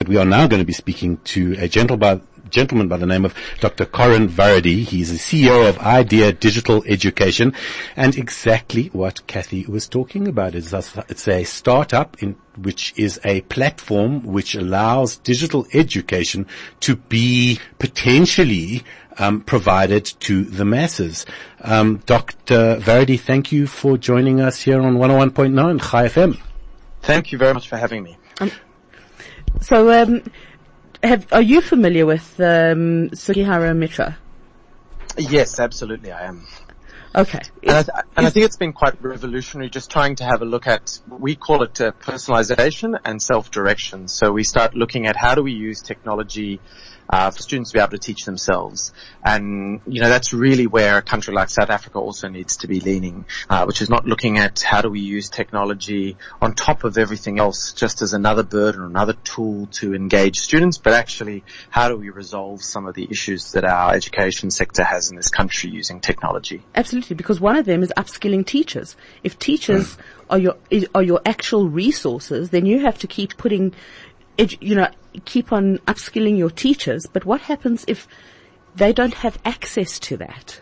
But we are now going to be speaking to a gentleman by the name of Dr. Corin Varady. He's the CEO of Idea Digital Education. And exactly what Kathy was talking about is it's a startup which is a platform which allows digital education to be potentially provided to the masses. Dr. Varady, thank you for joining us here on 101.9 Chai FM. Thank you very much for having me. Are you familiar with Sugihara Mitra? Yes, absolutely, I am. Okay. And I think it's been quite revolutionary just trying to have a look at, we call it personalization and self-direction. So we start looking at how do we use technology for students to be able to teach themselves. And, that's really where a country like South Africa also needs to be leaning, which is not looking at how do we use technology on top of everything else just as another burden or another tool to engage students, but actually how do we resolve some of the issues that our education sector has in this country using technology. Absolutely, because one of them is upskilling teachers. If teachers are your actual resources, then you have to keep keep on upskilling your teachers, but what happens if they don't have access to that?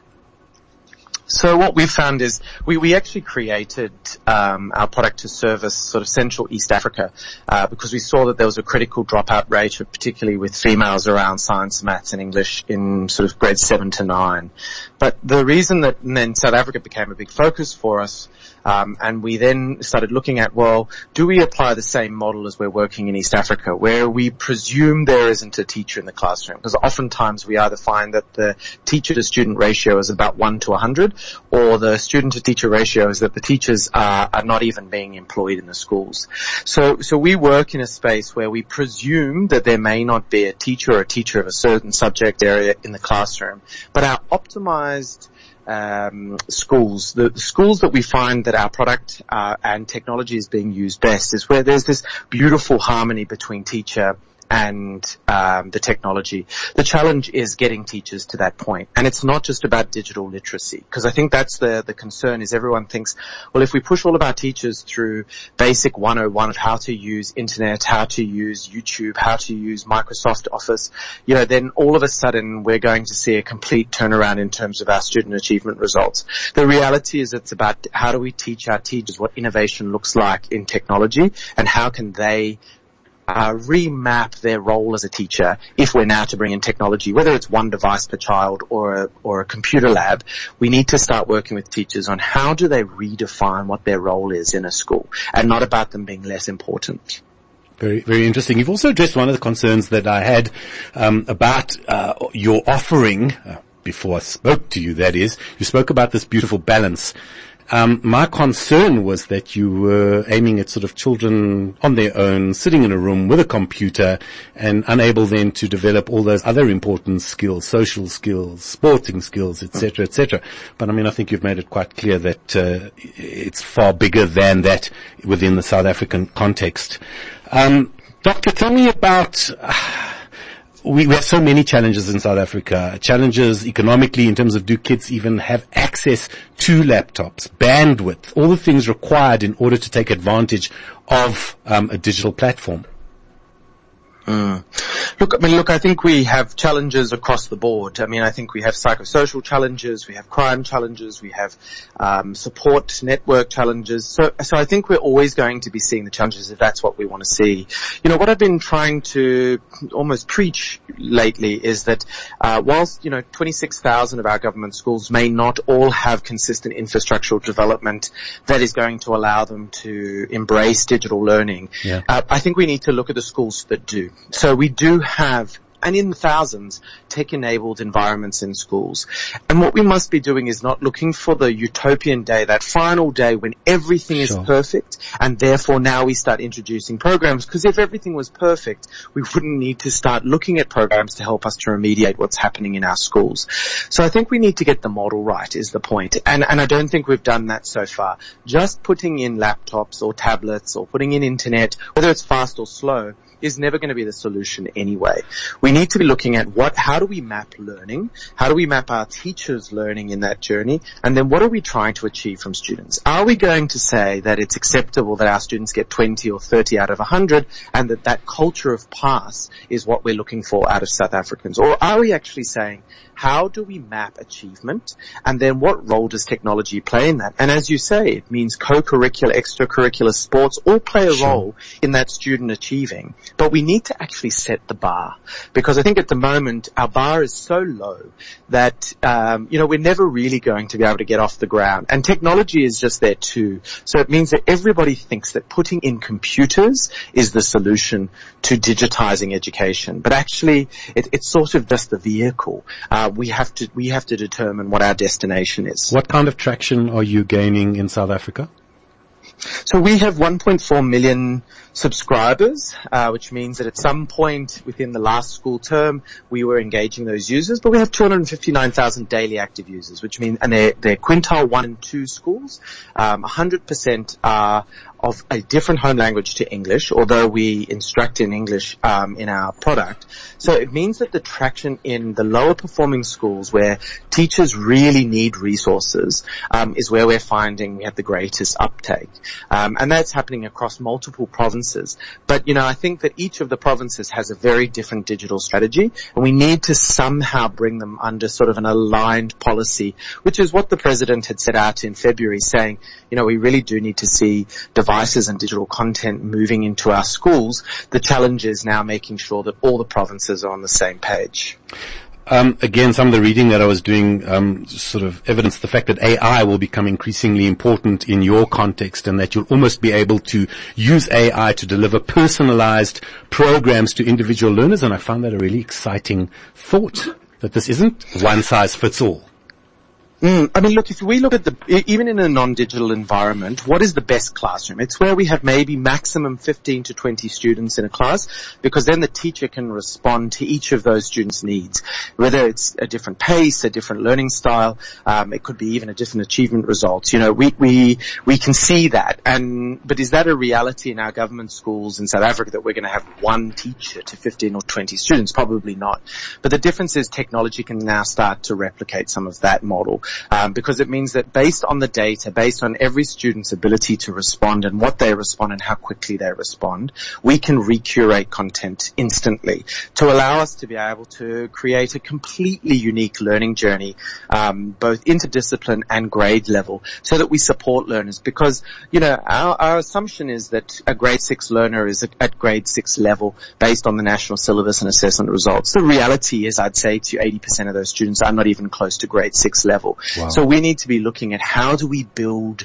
So what we've found is we actually created our product to service sort of Central East Africa because we saw that there was a critical dropout rate, particularly with females around science, maths and English in sort of grades 7 to 9. But the reason that then South Africa became a big focus for us and we then started looking at, well, do we apply the same model as we're working in East Africa, where we presume there isn't a teacher in the classroom? Because oftentimes we either find that the teacher-to-student ratio is about 1 to 100, or the student-to-teacher ratio is that the teachers are not even being employed in the schools. So we work in a space where we presume that there may not be a teacher or a teacher of a certain subject area in the classroom, but our optimized schools, the schools that we find that our product and technology is being used best is where there's this beautiful harmony between teacher and the technology. The challenge is getting teachers to that point. And it's not just about digital literacy, because I think that's the concern is everyone thinks, well, if we push all of our teachers through basic 101 of how to use internet, how to use YouTube, how to use Microsoft Office, then all of a sudden we're going to see a complete turnaround in terms of our student achievement results. The reality is it's about how do we teach our teachers what innovation looks like in technology and how can they remap their role as a teacher if we're now to bring in technology, whether it's one device per child or a computer lab. We need to start working with teachers on how do they redefine what their role is in a school and not about them being less important. Very, very interesting. You've also addressed one of the concerns that I had about your offering before I spoke to you, that is. You spoke about this beautiful balance. My concern was that you were aiming at sort of children on their own, sitting in a room with a computer and unable then to develop all those other important skills, social skills, sporting skills, etc., etc. But I think you've made it quite clear that it's far bigger than that within the South African context. Doctor, tell me about we have so many challenges in South Africa. Challenges economically in terms of do kids even have access to laptops, bandwidth, all the things required in order to take advantage of a digital platform. Look, I think we have challenges across the board. I think we have psychosocial challenges, we have crime challenges, we have support network challenges. So I think we're always going to be seeing the challenges if that's what we want to see. What I've been trying to almost preach lately is that whilst 26,000 of our government schools may not all have consistent infrastructural development that is going to allow them to embrace digital learning, I think we need to look at the schools that do. So we do have, and in the thousands, tech-enabled environments in schools. And what we must be doing is not looking for the utopian day, that final day when everything is perfect, and therefore now we start introducing programs. Because if everything was perfect, we wouldn't need to start looking at programs to help us to remediate what's happening in our schools. So I think we need to get the model right, is the point. And I don't think we've done that so far. Just putting in laptops or tablets or putting in internet, whether it's fast or slow, is never going to be the solution anyway. We need to be looking at how do we map learning? How do we map our teachers' learning in that journey? And then what are we trying to achieve from students? Are we going to say that it's acceptable that our students get 20 or 30 out of 100 and that culture of pass is what we're looking for out of South Africans? Or are we actually saying, how do we map achievement? And then what role does technology play in that? And as you say, it means co-curricular, extracurricular sports all play a role in that student achieving. But we need to actually set the bar, because I think at the moment our bar is so low that, we're never really going to be able to get off the ground. And technology is just there too. So it means that everybody thinks that putting in computers is the solution to digitizing education. But actually, it's sort of just the vehicle. We have to determine what our destination is. What kind of traction are you gaining in South Africa? So we have 1.4 million subscribers, which means that at some point within the last school term, we were engaging those users, but we have 259,000 daily active users, which means, and they're quintile 1 and 2 schools. 100% are of a different home language to English, although we instruct in English in our product. So it means that the traction in the lower performing schools where teachers really need resources is where we're finding we have the greatest uptake. And that's happening across multiple provinces. But, I think that each of the provinces has a very different digital strategy, and we need to somehow bring them under sort of an aligned policy, which is what the president had set out in February, saying, we really do need to see devices and digital content moving into our schools. The challenge is now making sure that all the provinces are on the same page. Again, some of the reading that I was doing sort of evidenced the fact that AI will become increasingly important in your context, and that you'll almost be able to use AI to deliver personalized programs to individual learners. And I found that a really exciting thought, that this isn't one size fits all. Look, if we look at even in a non-digital environment, what is the best classroom? It's where we have maybe maximum 15 to 20 students in a class, because then the teacher can respond to each of those students' needs, whether it's a different pace, a different learning style, it could be even a different achievement results. We can see that. But is that a reality in our government schools in South Africa, that we're going to have one teacher to 15 or 20 students? Probably not. But the difference is technology can now start to replicate some of that model. Because it means that based on the data, based on every student's ability to respond and what they respond and how quickly they respond, we can recurate content instantly to allow us to be able to create a completely unique learning journey, both interdiscipline and grade level, so that we support learners. Because, our assumption is that a grade 6 learner is at grade 6 level based on the national syllabus and assessment results. The reality is, I'd say to 80% of those students are not even close to grade 6 level. Wow. So we need to be looking at how do we build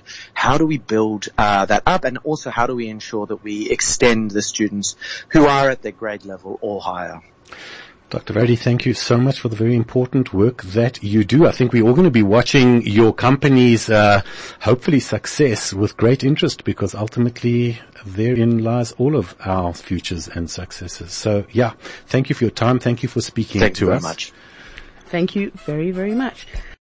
that up, and also how do we ensure that we extend the students who are at their grade level or higher. Dr. Varadi, thank you so much for the very important work that you do. I think we're all going to be watching your company's hopefully success with great interest, because ultimately therein lies all of our futures and successes. So, thank you for your time. Thank you for speaking to us. Thank you very much. Thank you very, very much.